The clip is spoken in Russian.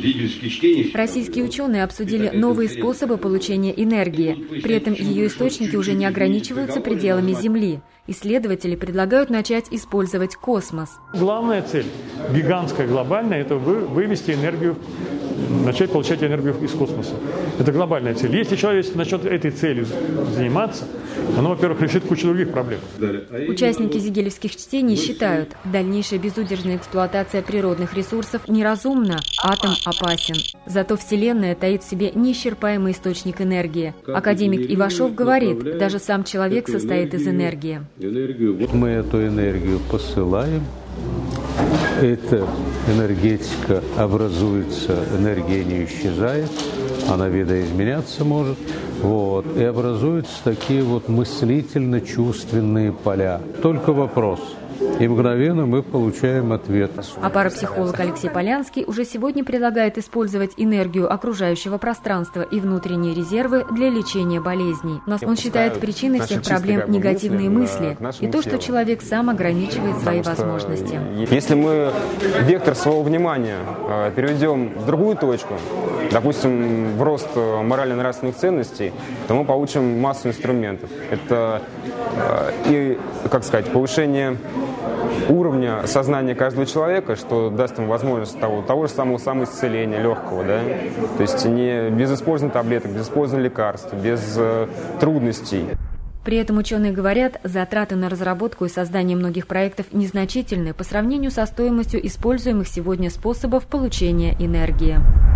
Российские ученые обсудили новые способы получения энергии. При этом ее источники уже не ограничиваются пределами Земли. Исследователи предлагают начать использовать космос. Главная цель, гигантская, глобальная, это вывести энергию, начать получать энергию из космоса. Это глобальная цель. Если человек начнет этой целью заниматься, оно, во-первых, решит кучу других проблем. Участники зигелевских чтений считают, дальнейшая безудержная эксплуатация природных ресурсов неразумна, атом опасен. Зато Вселенная таит в себе неисчерпаемый источник энергии. Академик Ивашов говорит, даже сам человек состоит из энергии. Мы эту энергию посылаем, эта энергетика образуется, энергия не исчезает, она видоизменяться может, и образуются такие мыслительно-чувственные поля. Только вопрос. И мгновенно мы получаем ответ. А парапсихолог Алексей Полянский уже сегодня предлагает использовать энергию окружающего пространства и внутренние резервы для лечения болезней. Но он считает причиной всех проблем негативные мысли и то, что человек сам ограничивает свои возможности. Если мы вектор своего внимания переведем в другую точку, допустим, в рост морально-нравственных ценностей, то мы получим массу инструментов. Это повышение уровня сознания каждого человека, что даст ему возможность того же самого самоисцеления легкого, да? То есть не без использования таблеток, без использования лекарств, без трудностей. При этом ученые говорят, затраты на разработку и создание многих проектов незначительны по сравнению со стоимостью используемых сегодня способов получения энергии.